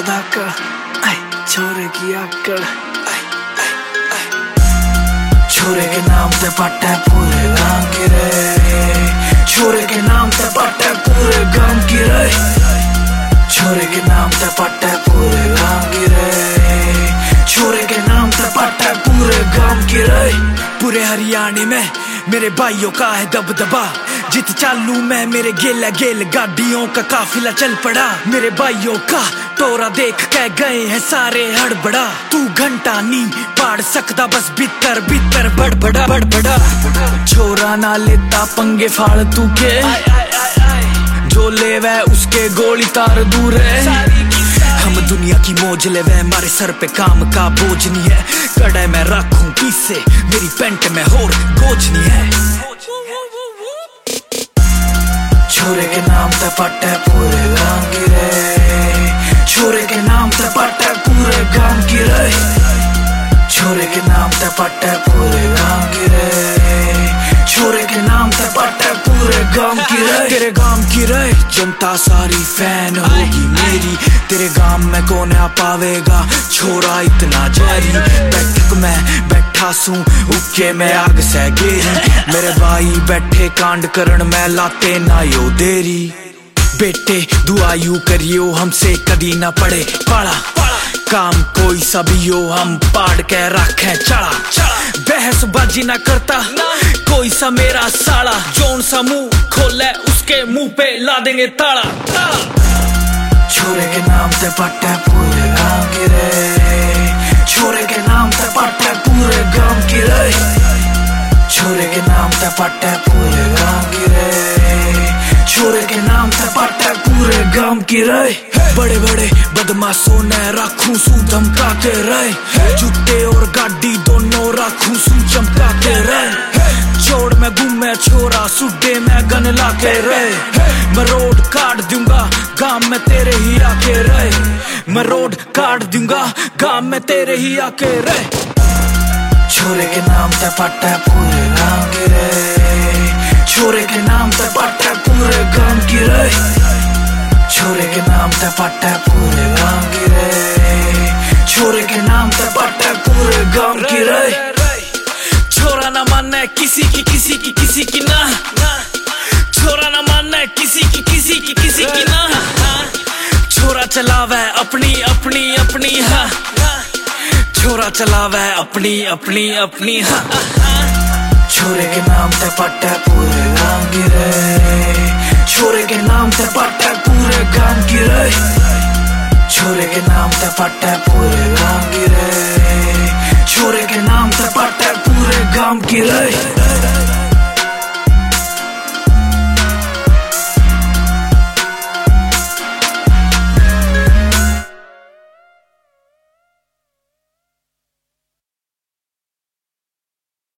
धाकड़, छोरे की आकड़, छोरे के नाम ते पट है पूरे गांव की रे, छोरे के नाम ते पट है पूरे गांव की रे, छोरे के नाम ते पट है पूरे गांव की रे, छोरे के नाम ते पट है पूरे गांव की रे। पूरे हरियाणा में मेरे भाइयों का है दबदबा, जित चालू में मेरे गेला गेल गाड़ियों का काफिला चल पड़ा। मेरे भाइयों का टोरा देख के गए हैं सारे हड़बड़ा, तू घंटा नहीं पाड़ सकता बस भीतर भीतर बड़बड़ा बड़बड़ा। छोरा ना लेता पंगे फालतू के, जो ले वह उसके गोली तार दूर है। हम दुनिया की मौज ले वह हमारे सर पे काम का बोझ नहीं है। कड़े में रखूं पीसे मेरी पेंट में होर बोझ नहीं है। छोरे के नाम ते पट है पूरे गांव की रे, छोरे के नाम ते पट है पूरे गांव की रे, छोरे के नाम ते पट है पूरे गांव की रे, छोरे के नाम ते पट है पूरे गांव की रे। तेरे गांव की रे जनता सारी फैन होगी मेरी, तेरे गांव में कौन आ पावेगा छोरा इतना जहरी। बैठक में बैठा सू उके में आग से गेरी, मेरे भाई बैठे कांड करण में लाते ना यो देरी। बेटे दुआ यू करियो हमसे कदी ना पड़े पाला, काम कोई सबियो हम पाड़ के रखे चढ़ा। बहसबाजी ना करता कोई सा मेरा साला, जोन सा मुंह खोले उसके मुंह पे ला देंगे ताला। छोरे के नाम ते पट है पूरे गांव की रे, छोरे के नाम ते पट है पूरे गांव की रे, छोरे के नाम ते पट है पूरे गांव की रे, छोरे के नाम ते पट है पूरे गांव की रे। बड़े बड़े बदमाशों ने राखू सू धमका के रहे, जूते और गाड़ी दोनों राखू सू चमका के रहे। छोड़ में घूमे छोरा सुड्डे में गन ला के रहे, मैं रोड काट दूंगा गांव में तेरे ही आके रहे, मैं रोड काट दूंगा गांव में तेरे ही आके रहे। छोरे के नाम ते पट है पूरे गांव की रे, छोरे के नाम ते पट है पूरे गांव की रे, छोरे के नाम ते पट है पूरे गांव की रे, छोरे के नाम ते पट है पूरे गांव की रे। छोरा ना माने किसी की ना, छोरा ना माने किसी की ना, छोरा चलावे अपनी अपनी अपनी हाँ, छोरा चलावे अपनी अपनी अपनी हाँ। छोरे के नाम ते पट है पूरे गांव की रे, छोरे के नाम ते पट है पूरे गांव की रे, छोरे के नाम ते पट है पूरे गांव की रे, छोरे के नाम ते पट है पूरे गांव की रे।